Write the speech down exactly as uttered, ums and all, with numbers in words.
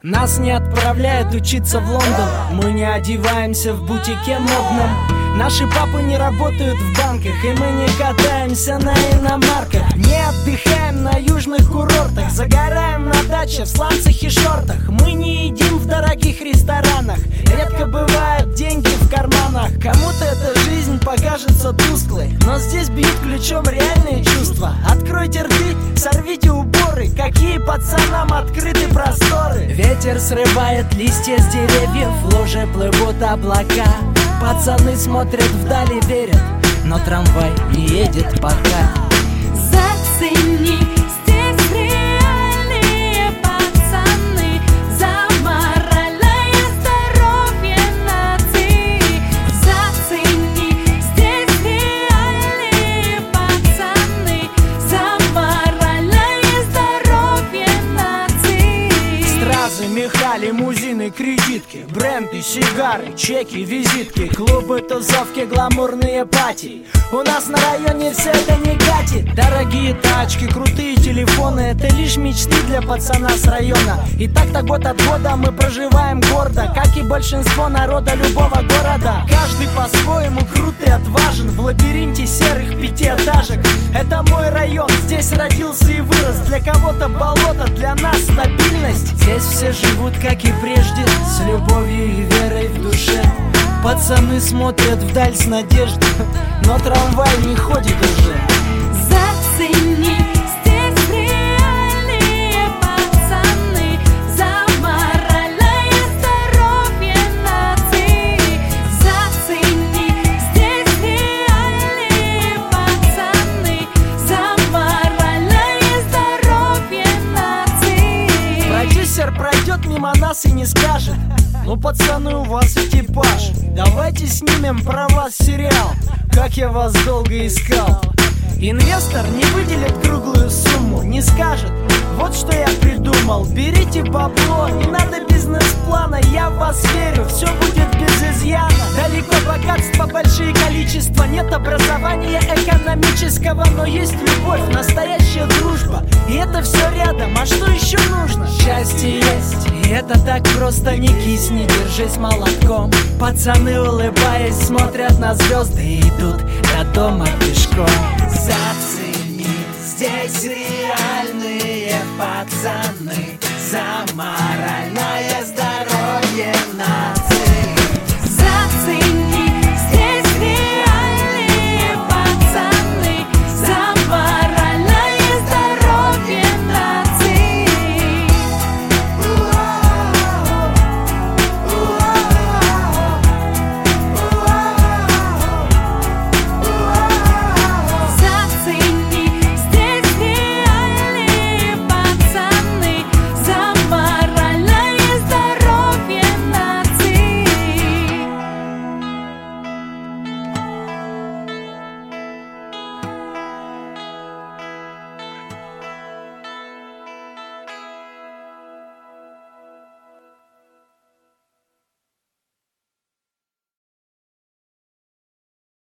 Нас не отправляют учиться в Лондон, мы не одеваемся в бутике модном. Наши папы не работают в банках, и мы не катаемся на иномарках. Не отдыхаем на южных курортах, загораем на даче в сланцах и шортах. Мы не едим в дорогих ресторанах, редко бывают деньги в карманах. Кому-то эта жизнь покажется тусклой, но здесь бьют ключом реальные чувства. Откройте рты, сорвите уборы, какие пацанам открыты просторы. Ветер срывает листья с деревьев, в луже плывут облака. Пацаны смотрят вдали, верят, но трамвай не едет пока. Зацени, здесь реальные пацаны, за моральное здоровье нации. Зацени, здесь реальные пацаны, за моральное здоровье нации. Стразы, меха, лимузины, кредитки, бренды, сигары, чеки, визитки, клубы, тусовки, гламурные пати. У нас на районе все это не катит. Дорогие тачки, крутые телефоны — это лишь мечты для пацана с района. И так-то год от года мы проживаем гордо, как и большинство народа любого города. Каждый по-своему крут и отважен в лабиринте серых пятиэтажек. Это мой район, здесь родился и вырос. Для кого-то болото, для нас стабильность. Здесь все живут, как и прежде, с любовью и верой в душе. Пацаны смотрят вдаль с надеждой, но трамвай не ходит уже. Зацени, здесь реальные пацаны, за моральное здоровье нации. Зацени, здесь реальные пацаны, за моральное здоровье нации. Продюсер пройдет мимо нас и не скажет: ну, пацаны, у вас экипаж, давайте снимем про вас сериал, как я вас долго искал. Инвестор не выделит круглую сумму, не скажет: вот что я придумал, берите бабло, не надо бизнес-плана, я в вас верю, все будет без изъяна. Далеко богатства, большие количества, нет образования экономического, но есть любовь, настоящая дружба, и это все рядом, а что еще нужно? Счастье есть, и это так просто, не кисни, держись молотком. Пацаны, улыбаясь, смотрят на звезды и идут до дома пешком. Зацени, здесь реальные пацаны, за моральное